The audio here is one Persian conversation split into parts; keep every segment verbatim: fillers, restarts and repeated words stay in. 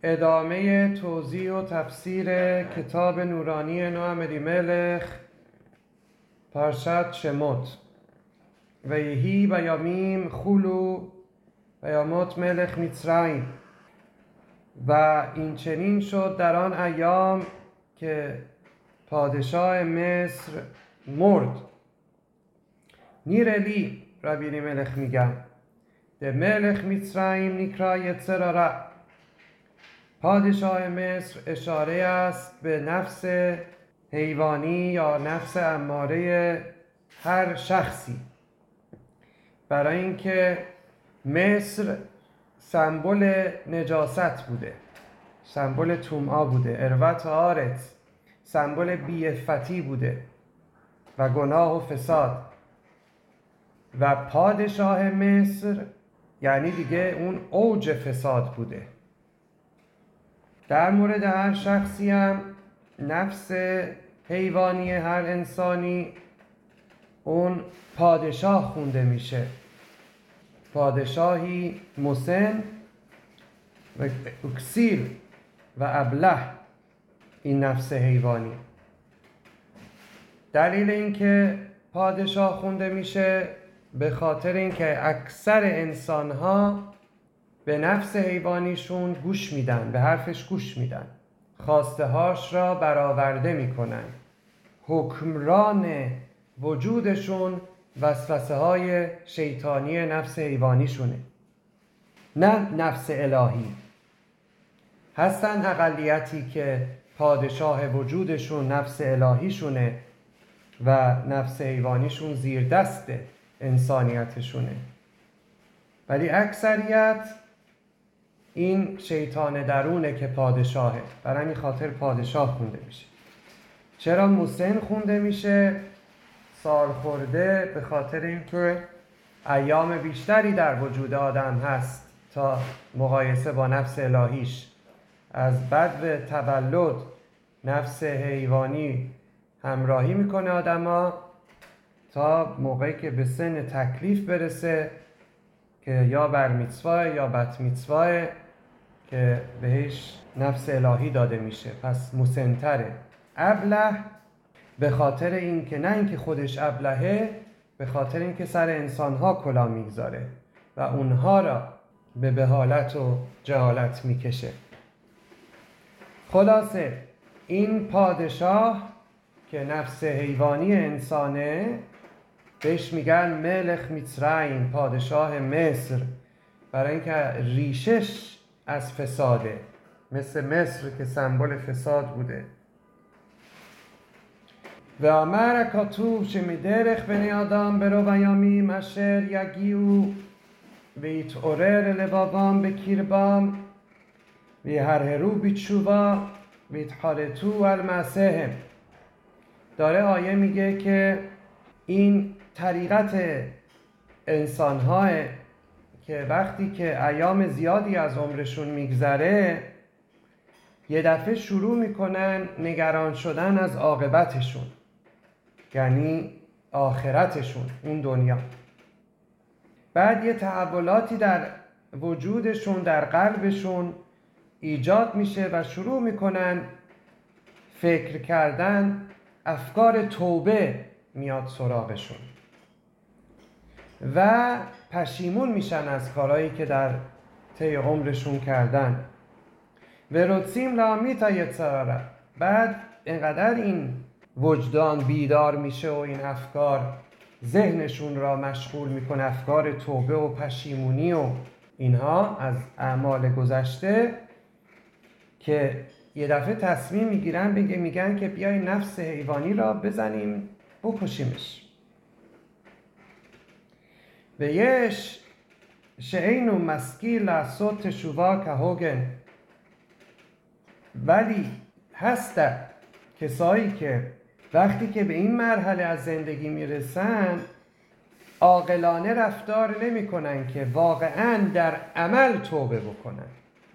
ادامه توضیح و تفسیر کتاب نورانی نوح الیملک پرشت شموت و یهی و یامیم خولو و یاموت ملک مصرعیم. و این چنین شد در آن ایام که پادشاه مصر مرد. نیرلی ربی الیملک میگن ده ملک مصرعیم نیکرا یتسرارا. پادشاه مصر اشاره است به نفس حیوانی یا نفس اماره هر شخصی، برای اینکه مصر سمبل نجاست بوده، سمبل طمع بوده، اروت آرت سمبل بی‌عفتی بوده و گناه و فساد. و پادشاه مصر یعنی دیگه اون اوج فساد بوده. در مورد هر شخصی هم نفس حیوانی هر انسانی اون پادشاه خونده میشه، پادشاهی مسن و اکسیر و ابله این نفس حیوانی. دلیل اینکه پادشاه خونده میشه به خاطر اینکه اکثر انسان‌ها به نفس حیوانیشون گوش میدن، به حرفش گوش میدن، خواسته هاش را برآورده میکنن. حکمران وجودشون وسوسه های شیطانی نفس حیوانیشونه، نه نفس الهی. هستن اقلیتی که پادشاه وجودشون نفس الهیشونه و نفس حیوانیشون زیر دست انسانیتشونه، ولی اکثریت این شیطان درونه که پادشاهه. برای همین خاطر پادشاه خونده میشه. چرا مسن خونده میشه؟ سال خورده، به خاطر اینکه ایام بیشتری در وجود آدم هست تا مقایسه با نفس الهیش. از بدو تولد نفس حیوانی همراهی میکنه آدما تا موقعی که به سن تکلیف برسه که یا بر میتواه یا بط میتواه که بهش نفس الهی داده میشه، پس مسنتره. ابله به خاطر این که نه اینکه خودش ابلهه، به خاطر اینکه سر انسانها کلاه میگذاره و اونها را به بهالت و جهالت میکشه. خلاصه این پادشاه که نفس حیوانی انسانه بهش میگن ملک مصرعیم، پادشاه مصر، برای اینکه ریشش از فساده، مثل مصر که سمبل فساد بوده. و امر کاتوب شمیدرخ بنی آدم برو و یامیم اشر یگیو و ایتعرر لبابام بکیربام و هرهرو بیتشوبا و ایتحارتو المسیح. داره آیه میگه که این طریقت انسان‌ها که وقتی که ایام زیادی از عمرشون میگذره یه دفعه شروع میکنن نگران شدن از عاقبتشون، یعنی آخرتشون، اون دنیا. بعد یه تحولاتی در وجودشون، در قلبشون ایجاد میشه و شروع میکنن فکر کردن، افکار توبه میاد سراغشون و پشیمون میشن از کارهایی که در طی عمرشون کردن. و رتسیم لامیتا یتسرارا. بعد اینقدر این وجدان بیدار میشه و این افکار ذهنشون را مشغول میکنه، افکار توبه و پشیمونی و اینها از اعمال گذشته، که یه دفعه تصمیم میگیرن بگه میگن که بیای نفس حیوانی را بزنیم بکشیمش. و یش شعینو مسکیل صوت شوا که هوگن. ولی هست کسایی که وقتی که به این مرحله از زندگی میرسن عاقلانه رفتار نمی کنن که واقعا در عمل توبه بکنن.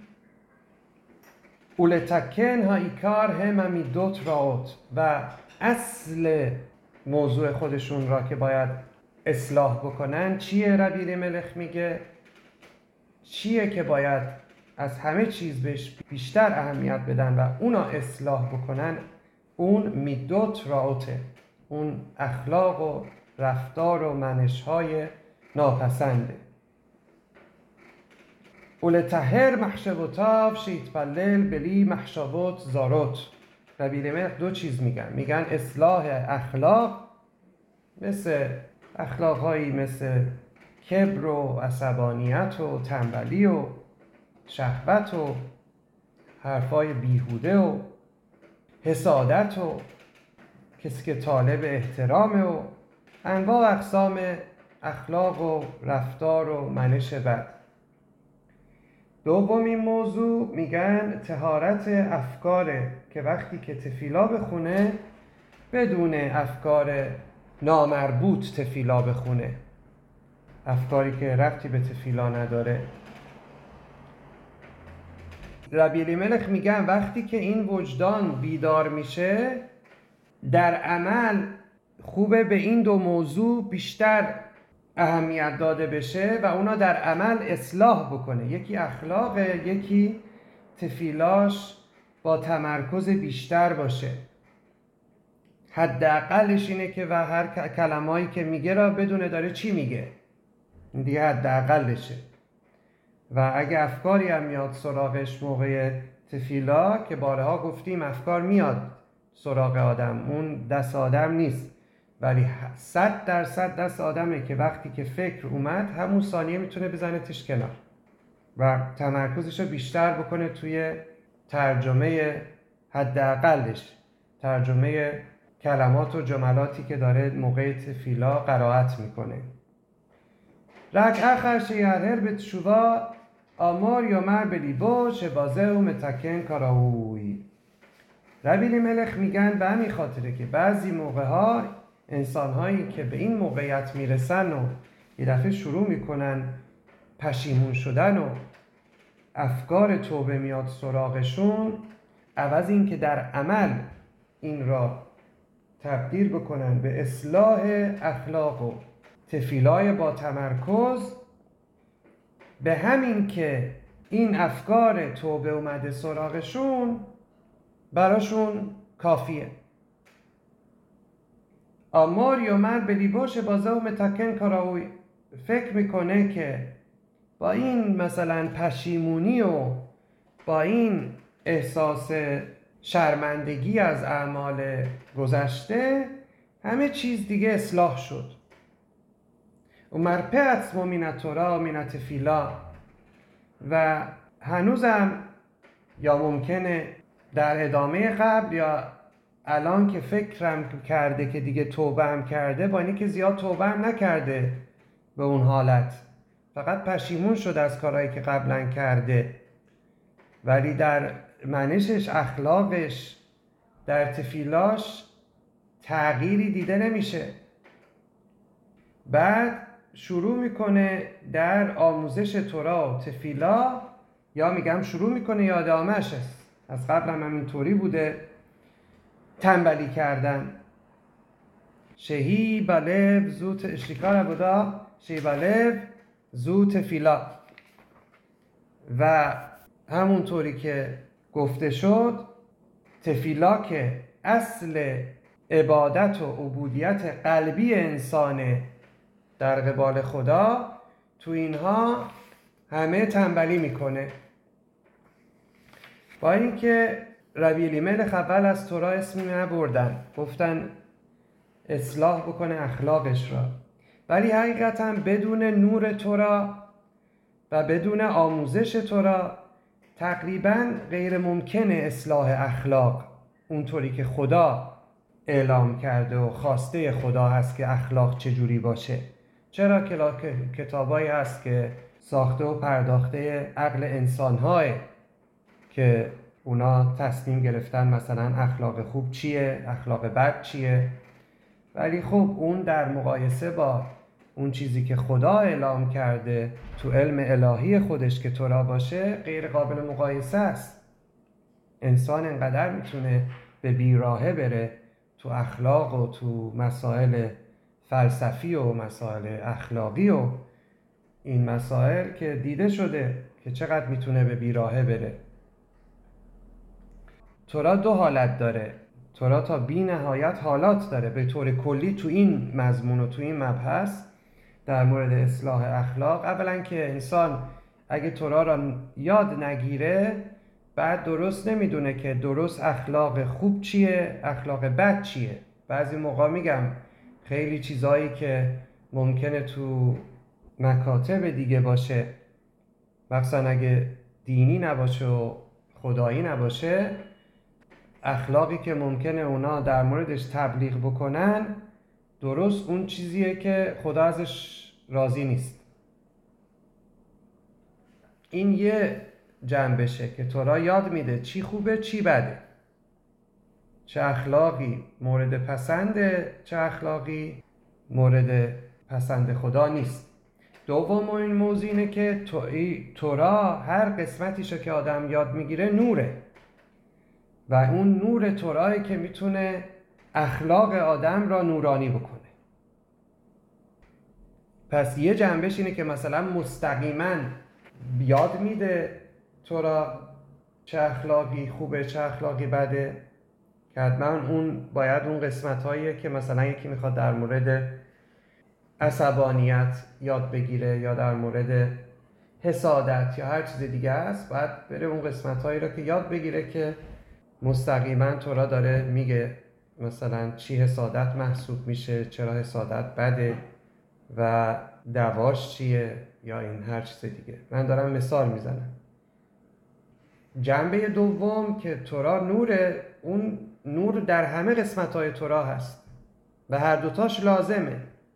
اولتکن ها ایکار هم همی دوت راوت. و اصل موضوع خودشون را که باید اصلاح بکنن چیه؟ ربی الیملک میگه چیه که باید از همه چیز بهش بیشتر اهمیت بدن و اونا اصلاح بکنن، اون میدوت راوته، اون اخلاق و رفتار و منش‌های ناپسنده. ولطهر محشبوتاو شیتپلل بلی محشبوت زاروت. ربی الیملخ دو چیز میگن، میگن اصلاح اخلاق، مثل اخلاقهایی مثل کبر و عصبانیت و تنبلی و شهوت و حرفای بیهوده و حسادت و کسی که طالب احترامه و انواع و اقسام اخلاق و رفتار و منش بد. دومین موضوع میگن طهارت افکاره، که وقتی که تفیلا بخونه بدون افکار نامربوط تفیلا بخونه، افکاری که ربطی به تفیلا نداره. ربی الیملخ میگن وقتی که این وجدان بیدار میشه، در عمل خوبه به این دو موضوع بیشتر اهمیت داده بشه و اونا در عمل اصلاح بکنه. یکی اخلاقه، یکی تفیلاش با تمرکز بیشتر باشه. حداقلش اینه که و هر کلمه‌ای که میگه را بدونه داره چی میگه، این دیگه حداقلشه. و اگه افکاری هم میاد سراغش موقع تفیلا، که بارها گفتیم افکار میاد سراغ آدم، اون دست آدم نیست، ولی صد درصد دست آدمه که وقتی که فکر اومد همون ثانیه میتونه بزنه تش کنار و تمرکزش رو بیشتر بکنه توی ترجمه حداقلش، ترجمه کلمات و جملاتی که داره موقع تفیلا قرائت میکنه. رک اخر شیهر به تشووا آمار یا مر به لیبا شبازه و متکن کاراوی. ربی الیملخ میگن به همین خاطره که بعضی موقع ها انسان هایی که به این موقعیت میرسن و یه دفعه شروع میکنن پشیمون شدن و افکار توبه میاد سراغشون، عوض این که در عمل این را تبدیل بکنن به اصلاح اخلاق و تفیلای با تمرکز، به همین که این افکار توبه اومده سراغشون براشون کافیه. آمار یا مر به لیباش بازه و متکن کاراوی، فکر میکنه که با این مثلا پشیمونی و با این احساس شرمندگی از اعمال گذشته همه چیز دیگه اصلاح شد. و مرپعت مومینتورا مینت فیلا، و هنوزم یا ممکنه در ادامه قبل یا الان که فکرم کرده که دیگه توبه هم کرده، با اینکه زیاد توبه هم نکرده به اون حالت، فقط پشیمون شد از کارهایی که قبلا کرده، ولی در منشش، اخلاقش، در تفیلاش تغییری دیده نمیشه. بعد شروع میکنه در آموزش تورا و تفیلا، یا میگم شروع میکنه یاد آمش است، از قبل هم اینطوری بوده، تنبلی کردن. شهی بلب زوت اشتیکار بودا شهی بلب زوت تفیلا. و همونطوری که گفته شد، تفیلا که اصل عبادت و عبودیت قلبی انسانه در قبال خدا، تو اینها همه تنبلی میکنه. با اینکه ربی الیملخ اول از تورا اسم نبردن، گفتن اصلاح بکنه اخلاقش را، ولی حقیقتا بدون نور تورا و بدون آموزش تورا تقریبا غیر ممکنه اصلاح اخلاق اونطوری که خدا اعلام کرده و خواسته خدا هست که اخلاق چجوری باشه. چرا که کتابایی هست که ساخته و پرداخته عقل انسان‌های که اونا تصمیم گرفتن مثلا اخلاق خوب چیه، اخلاق بد چیه، ولی خب اون در مقایسه با اون چیزی که خدا اعلام کرده تو علم الهی خودش که تورا باشه غیر قابل مقایسه است. انسان انقدر میتونه به بیراهه بره تو اخلاق و تو مسائل فلسفی و مسائل اخلاقی و این مسائل که دیده شده که چقدر میتونه به بیراهه بره. تورا دو حالت داره. تورا تا بی نهایت حالات داره. به طور کلی تو این مضمون و تو این مبحث در مورد اصلاح اخلاق، اولا که انسان اگه تورا را یاد نگیره بعد درست نمیدونه که درست اخلاق خوب چیه، اخلاق بد چیه. بعضی موقع میگم خیلی چیزایی که ممکنه تو مکاتب دیگه باشه، مثلا اگه دینی نباشه و خدایی نباشه، اخلاقی که ممکنه اونا در موردش تبلیغ بکنن درست اون چیزیه که خدا ازش راضی نیست. این یه جنبشه که تورا یاد میده چی خوبه چی بده، چه اخلاقی مورد پسنده، چه اخلاقی مورد پسند خدا نیست. دوم این موضوع اینه که تورا هر قسمتیشو که آدم یاد میگیره نوره و اون نور تورایی که میتونه اخلاق آدم را نورانی بکنه. پس یه جنبش اینه که مثلا مستقیما یاد میده تورا چه اخلاقی خوبه چه اخلاقی بده، که حتما اون باید اون قسمت هاییه که مثلا یکی میخواد در مورد عصبانیت یاد بگیره یا در مورد حسادت یا هر چیز دیگه است، باید بره اون قسمت هایی را که یاد بگیره که مستقیما تورا داره میگه مثلا چی حسادت محسوب میشه، چرا حسادت بده و دواش چیه یا این هر چیز دیگه. من دارم مثال میزنم. جنبه دوم که تورا نوره، اون نور در همه قسمت های تورا هست و هر دوتاش لازمه.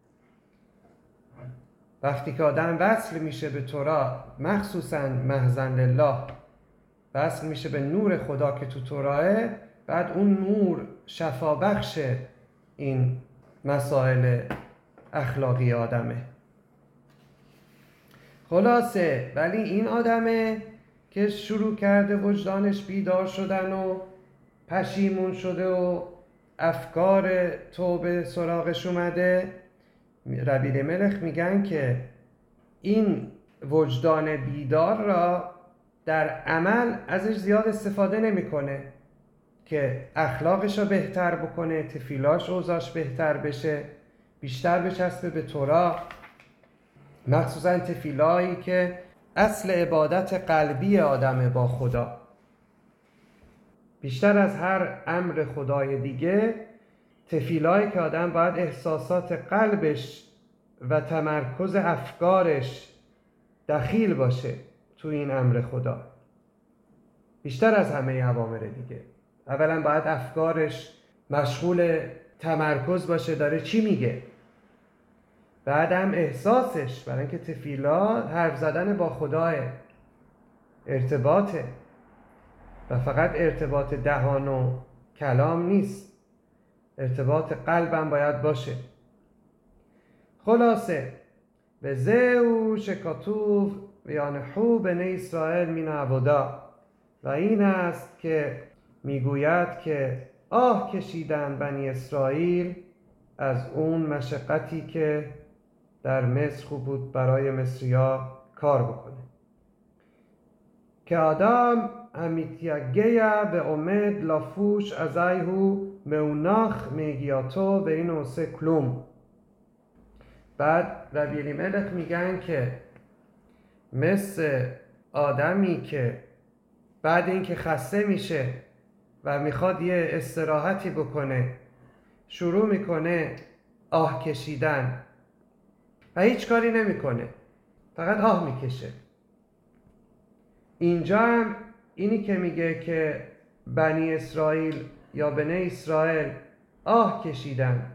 وقتی که آدم وصل میشه به تورا، مخصوصا محضن لله وصل میشه به نور خدا که تو توراه، بعد اون نور شفا بخش این مسائل اخلاقی آدمه. خلاصه ولی این آدمه که شروع کرده وجدانش بیدار شدن و پشیمون شده و افکار توبه سراغش اومده، ربیع ملخ میگن که این وجدان بیدار را در عمل ازش زیاد استفاده نمیکنه که اخلاقش رو بهتر بکنه، تفیلاش اوضاعش بهتر بشه، بیشتر بچسبه به تورا، مخصوصا تفیلایی که اصل عبادت قلبی آدمه با خدا. بیشتر از هر امر خدای دیگه تفیلایی که آدم باید احساسات قلبش و تمرکز افکارش دخیل باشه تو این امر خدا، بیشتر از همه اوامر دیگه. اولا باید افکارش مشغول تمرکز باشه داره چی میگه، بعدم احساسش، برای اینکه تفیلا حرف زدن با خداه، ارتباطه و فقط ارتباط دهان و کلام نیست، ارتباط قلبم باید باشه. خلاصه به زهو شکاتوف ویانحو بنی اسرائیل من عبدا، و این است که میگوید که آه کشیدن بنی اسرائیل از اون مشقتی که در مصر خوب بود برای مصریا کار بکنه، که آدم امیتیگه به امید لافوش ازایهو موناخ میگیاتو به این اوسه کلوم. بعد ربیع ملخ میگن که مثل آدمی که بعد اینکه خسته میشه و میخواد یه استراحتی بکنه شروع میکنه آه کشیدن و هیچ کاری نمیکنه، فقط آه میکشه. اینجا هم اینی که میگه که بنی اسرائیل یا بنی اسرائیل آه کشیدن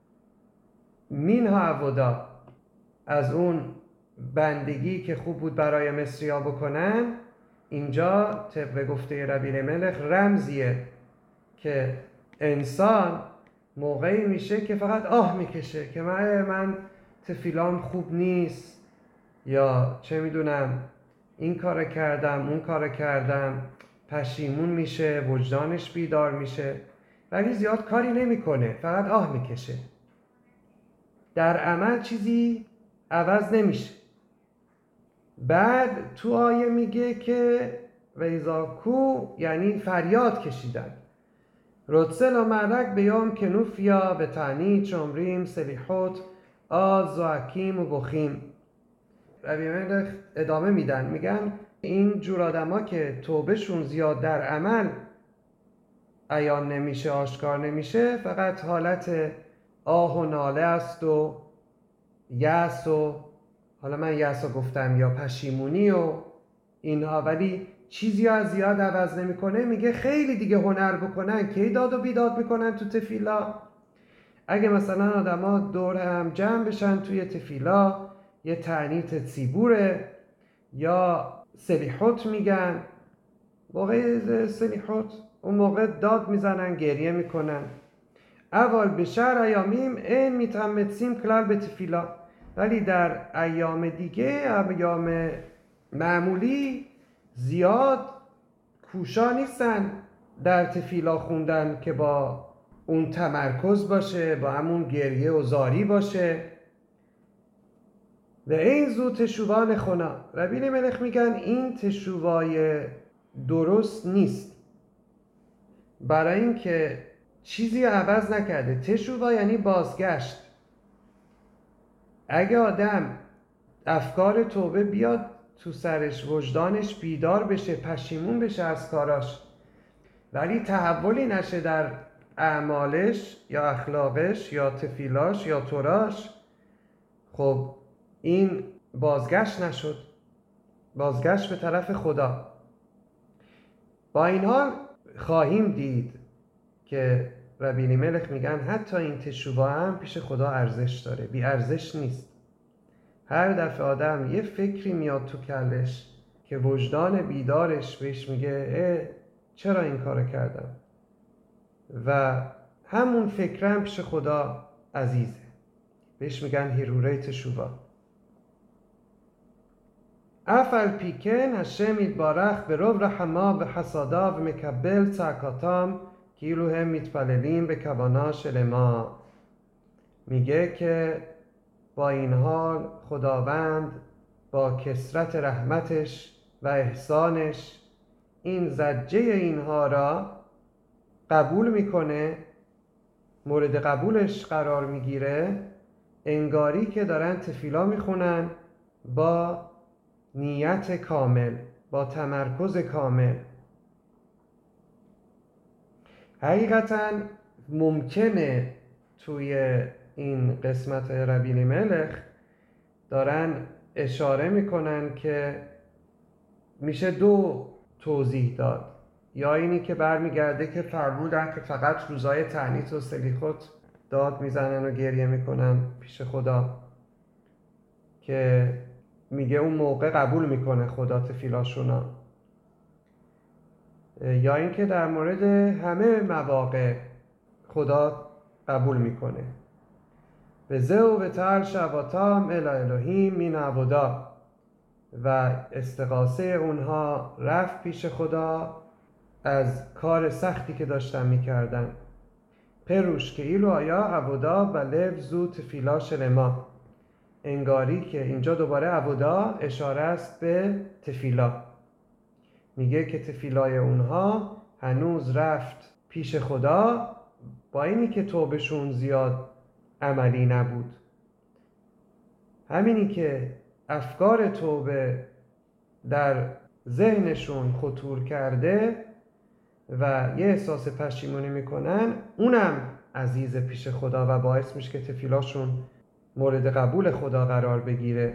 مینها عبدا، از اون بندگی که خوب بود برای مصریا بکنن، اینجا طبق گفته ربیع ملخ رمزیه که انسان موقعی میشه که فقط آه میکشه که من من تفیلام خوب نیست، یا چه میدونم این کار کردم اون کار کردم، پشیمون میشه، وجدانش بیدار میشه، ولی زیاد کاری نمیکنه، فقط آه میکشه. در عمل چیزی عوض نمیشه. بعد تو آیه میگه که ویزاکو یعنی فریاد کشیدن. رتسل و مرک بیام کنوفیا به تعنی چمریم سلیحوت آز و حکیم و بخیم. ربی ملخ ادامه میدن، میگن این جور آدم ها که توبهشون زیاد در عمل عیان نمیشه، آشکار نمیشه، فقط حالت آه و ناله است و یأس و حالا من یأس رو گفتم یا پشیمونی و اینها، ولی چیزی ها زیاد عوض نمی کنه. میگه خیلی دیگه هنر بکنن که داد و بیداد میکنن تو تفیلا. اگه مثلا آدم ها دور هم جمع بشن توی تفیلا، یه تعنیت سیبوره یا سلیحوت میگن، موقع سلیحوت اون موقع داد میزنن، گریه میکنن. اول به شهر ایامیم این میتمتسیم کلال به تفیلا، ولی در ایام دیگه، ایام معمولی، زیاد کوشا نیستن در تفیلا خوندن که با اون تمرکز باشه، با همون گریه و زاری باشه. و این زو تشووا نخونا. ربی ملخ میگن این تشووای درست نیست، برای اینکه چیزی عوض نکرده. تشووا یعنی بازگشت. اگه آدم افکار توبه بیاد تو سرش، وجدانش بیدار بشه، پشیمون بشه از کاراش، ولی تحولی نشه در اعمالش یا اخلاقش یا تفیلاش یا توراش، خب این بازگشت نشد، بازگشت به طرف خدا. با این حال خواهیم دید که ربی ملخ میگن حتی این تشووا هم پیش خدا ارزش داره، بی ارزش نیست. هر دفعه آدم یه فکری میاد تو کلش که وجدان بیدارش بهش میگه چرا این کار کردم، و همون فکرم پیش خدا عزیزه، بهش میگن هیروره تشووا. افل پیکن هشم یتبارک به رو رحما و حسادا و مکبل چاکاتام کیلو هم میتپللیم به کوانا شلما. میگه که با این حال خداوند با کثرت رحمتش و احسانش این زجه اینها را قبول میکنه، مورد قبولش قرار میگیره، انگاری که دارن تفیلا میخونن با نیت کامل، با تمرکز کامل. حقیقتا ممکنه توی این قسمت ربی ملخ دارن اشاره میکنن که میشه دو توضیح داد. یا اینی که برمیگرده که فرمودن که فقط روزای تعنیت و سلیحوت داد میزنن و گریه میکنن پیش خدا، که میگه اون موقع قبول میکنه خدا تفیلاشونا. یا اینکه در مورد همه مواقع خدا قبول میکنه. به زو به تر شباتام اله الهیم مین عبودا، و استغاثه اونها رفت پیش خدا از کار سختی که داشتن میکردن. پروش که ایلو آیا عبودا و لب زو تفیلا شلما، انگاری که اینجا دوباره عبودا اشاره است به تفیلا. میگه که تفیلای اونها هنوز رفت پیش خدا، با اینی که توبهشون زیاد عملی نبود. همینی که افکار توبه در ذهنشون خطور کرده و یه احساس پشیمونی میکنن، اونم عزیز پیش خدا و باعث میشه که تفیلاشون مورد قبول خدا قرار بگیره.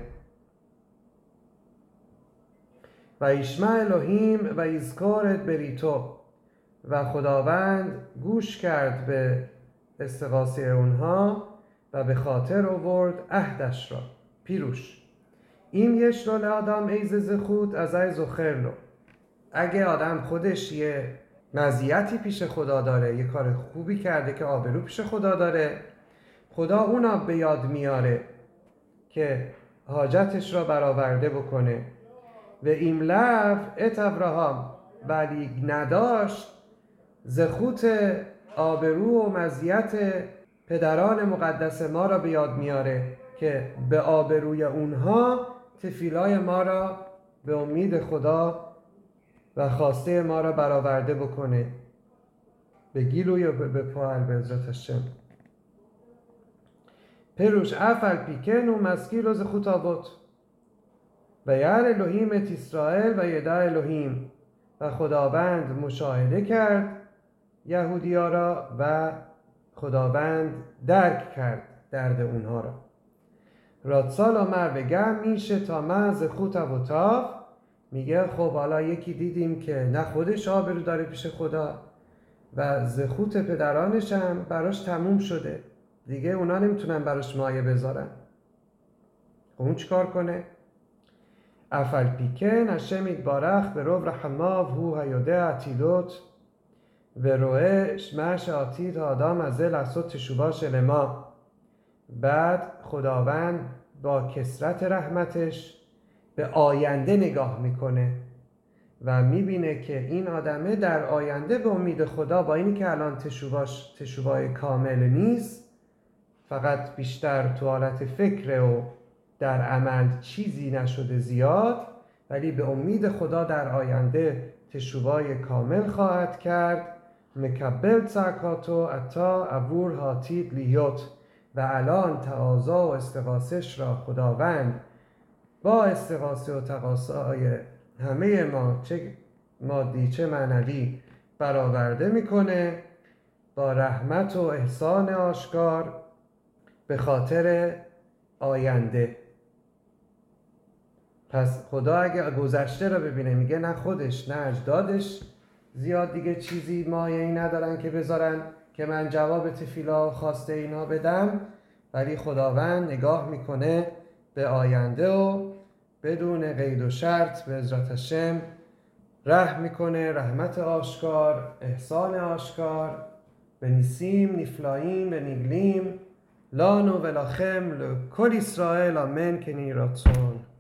و ایشمع الهیم و ایزکارت بریتو، و خداوند گوش کرد به استغاثه اونها و به خاطر آورد عهدش را. پیروش این یش رو لآدم ایز زخود از ایز و خیرلو. اگه آدم خودش یه مزیتی پیش خدا داره، یه کار خوبی کرده که آبرو پیش خدا داره، خدا اونا به یاد میاره که حاجتش را برآورده بکنه. و ایملف ات ابراهام، ولی نداشت زخوت آبرو و مزیت پدران مقدس ما را به یاد میاره که به آبروی اونها تفیلای ما را به امید خدا و خواسته ما را برآورده بکنه به گیلو یا به پاهل به عزت هشم. پروش افل پیکن و مسکیل از خطابت و یعر الهیم ات اسرائیل و یدع الهیم، و خداوند مشاهده کرد یهودیا را و خداوند درک کرد درد اونها را. رادسال آمر بگم میشه تا من ز خطابتاف، میگه خب حالا یکی دیدیم که نه خودش آبرو داره پیش خدا و ز خوت پدرانش هم براش تموم شده دیگه، اونا نمیتونن براش مایه بذارن. اون چیکار کنه؟ افل پیکن هشم یتبارک به رو رحماو هو هیوده عتیدوت و روه شمش عتید آدم از لحظات تشوباش لما. بعد خداوند با کثرت رحمتش به آینده نگاه میکنه و میبینه که این آدمه در آینده به امید خدا، با اینی که الان تشوباش تشوبای کامل نیست، فقط بیشتر تو حالت فکر و در عمل چیزی نشده زیاد، ولی به امید خدا در آینده تشوبای کامل خواهد کرد. مکبل تاکاتو اتا عبور هاتید لیوت، و الان تقاضا و استغاثش را خداوند با استغاثه و تقاضای همه ما، چه مادی چه معنوی، برآورده میکنه با رحمت و احسان آشکار به خاطر آینده. پس خدا اگه گذشته را ببینه، میگه نه خودش نه اجدادش زیاد دیگه چیزی مایه‌ای ندارن که بذارن که من جواب تفیلا و خواسته اینا بدم، ولی خداوند نگاه میکنه به آینده و بدون قید و شرط به عزت هشم رحم میکنه، رحمت آشکار، احسان آشکار، به نیسیم نفلایم به نیگلیم لانو ولاخم لکل اسرائیل آمن کنی راتسون.